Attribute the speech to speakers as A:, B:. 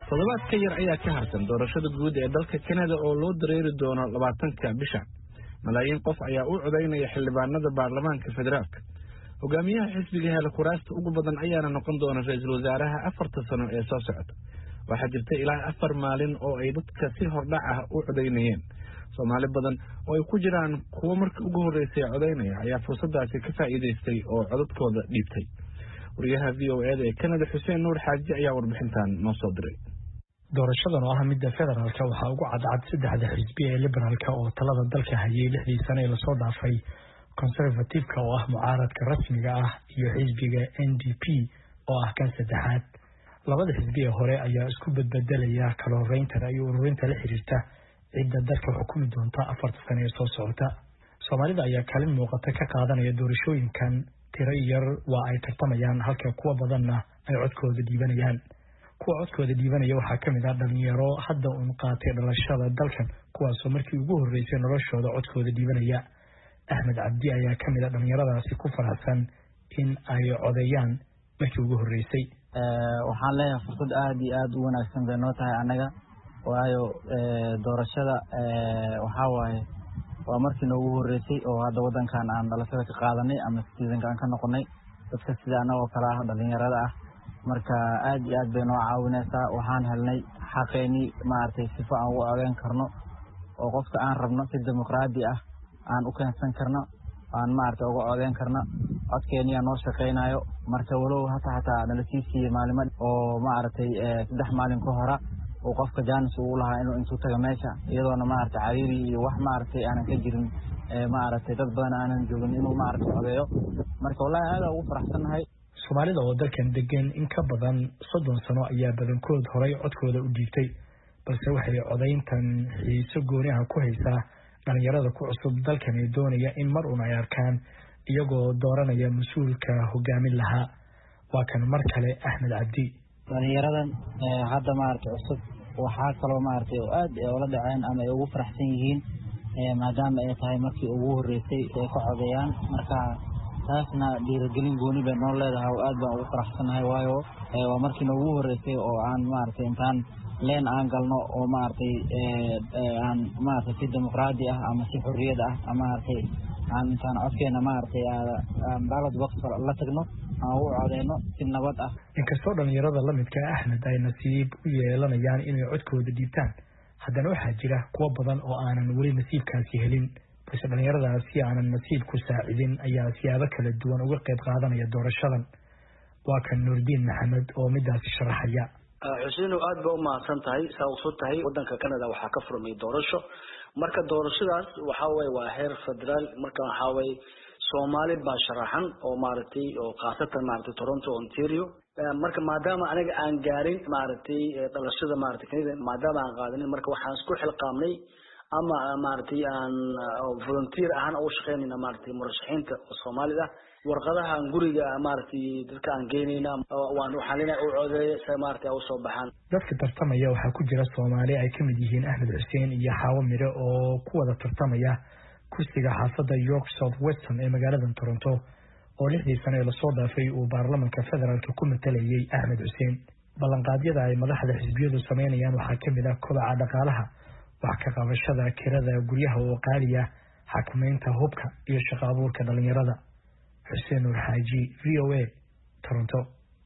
A: toddobaad ka yar ayaa ka harsan doorashada guud ee dalka Kanada oo loo dareeri doono 20ka bisha. Malaayiin qof ayaa u codeynaya xildhibaanada baarlamaanka federaalka. Hogaamiyaha xisbiga hela kuraasta ugu badan ayaana noqon doona ra'iisul wasaaraha 4 sano ee soo socota. Waxaa jirta ilaa 4 maalin oo ay dadka si hordhac ah u codeynayeen. Soomaali badan oo ay ku jiraan kuwa markii ugu horeysay codeynaya ayaa fursadaasi ka faa'iideystay oo codadkooda dhiibtay. wariyaha VOA ee Kanada Xuseen Nuur Xaaji ayaa warbixintan noo soo diray.
B: doorashadan oo ah midda federaalka waxaa ugu cadcad saddexda xisbi ee liberaalka oo talada dalka hayay 6 sano ee lasoo dhaafay, conservative-ka oo ah mucaaradka rasmiga ah iyo xisbiga NDP oo ah kan saddexaad. labada xisbi ee hore ayaa isku bedbedelaya kala horeynta iyo ururinta la xiriirta cidda dalka xukumi doonta 4 sano ee soo socota. Soomaalida ayaa kaalin muuqata ka qaadanaya doorashooyinkan. tiro yar waa ay tartamayaan halka kuwa badanna ay codkooda dhiibanayaan. kuwa codkooda dhiibanaya waxaa ka mid ah dhalinyaro hadda qaatay dhalashada dalkan, kuwaasoo markii ugu horeysay noloshooda codkooda dhiibanaya. Axmed Cabdi ayaa ka mid ah dhalinyaradaasi ku faraxsan in ay codeeyaan markii ugu horeysay.
C: waxaan leeyahay fursad aad iyo aad u wanaagsan bay noo tahay anaga, waayo doorashada waxaa waaye waa markii noogu horeysay oo hadda wadankan aan dhalashada ka qaadanay ama citizenka aan ka noqonay dadka sida anagoo kale ah dhalinyarada ah. marka aad iyo aad bay noo caawinaysaa. waxaan helnay xaqeeni maartay sifo aan ugu codeyn karno oo qofka aan rabno si dimuqraadi ah aan u keensan karno, aan maartay uga codeyn karno. codkeeni noo shaqeynayo marka walow hataa nala siiyay maalmo oo maartay 3 maalin ka hor oo qofka jaanis uu lahaa inuu intuu taga meesha iyadoona maartay cariiri iyo wax maartay aanan ka jirin maartay dad badan aanan joogin inuu maartay codeeyo. marka wallahi aad ugu faraxsanahay.
B: Soomaalida oo dalkan degan in ka badan 30 sano ayaa badankood horay codkooda u dhiibtay, balse waxay codeyntan xiiso gooni ah ku haysaa dhalinyarada ku cusub dalkan ee doonaya in mar uun ay arkaan iyagoo dooranaya mas'uulka hogaamin lahaa. waa kan mar kale Axmed Cabdi.
C: dhalinyaradan hadda maartay cusub waxaa kaloo maartay oo aad ula dhaceen ama ay ugu faraxsan yihiin maadaama ay tahay markii ugu horeysay ay ka codeeyaan. marka taasna dhiirigelin gooni bay noo leedahay oo aad baan ugu faraxsanahay, waayo waa markii ugu horeysay oo aan maartay intaan leen aan galno oo maartay aan maartay si dimuqraadi ah ama si xorriyad ah ama maartay aan intaan codkeena maartay ballot box la tagno aan u codeeyno si nabad ah.
B: inkastoo dhalinyarada la midka Axmed ay nasiib u yeelanayaan inay codkooda dhiibtaan, haddana waxaa jira kuwa badan oo aanan weli nasiibkaasi helin. balse dhalinyaradaasi aanan nasiib ku saacidin ayaa siyaabo kala duwan uga qayb qaadanaya doorashadan. waa kan Nuurdiin Maxamed oo midaasi sharaxaya.
D: Xuseen aad baa u mahadsan tahay. sababtoo tahay wadanka Kanada waxaa ka furmay doorasho. marka doorashadaas waa heer federaal. marka Soomaali baa sharaxan oo maartay oo qaasatan maartay Toronto Ontario. marka maadaama aniga aan gaarin maartay dhalashada maartay Kanada, maadaama aan qaadanin, marka waxaan isku xilqaamnay ama maartay aan volunteer ahaan u shaqeynayna maartay murashaxiinta Soomaalida. warqadaha guriga maartay dadka aan geynayna waan waxaan leenahay u codeeyay si maartay u soo baxaan.
B: dadka tartamaya waxaa ku jira Soomaali ay ka mid yihiin Axmed Xuseen iyo Xaawo Mire oo ku wada tartamaya kursiga xaafadda York South Western ee magaalada Toronto oo 6 sano ee lasoo dhaafay uu baarlamaanka federaalka ku matalayay Axmed Xuseen. ballanqaadyada ay madaxda xisbiyadu sameynayaan waxaa ka mid ah kobaca dhaqaalaha, wax ka qabashada kirada guryaha oo qaaliya, xakameynta hubka iyo shaqo abuurka dhalinyarada. Xuseen Nuur Xaaji, VOA, Toronto.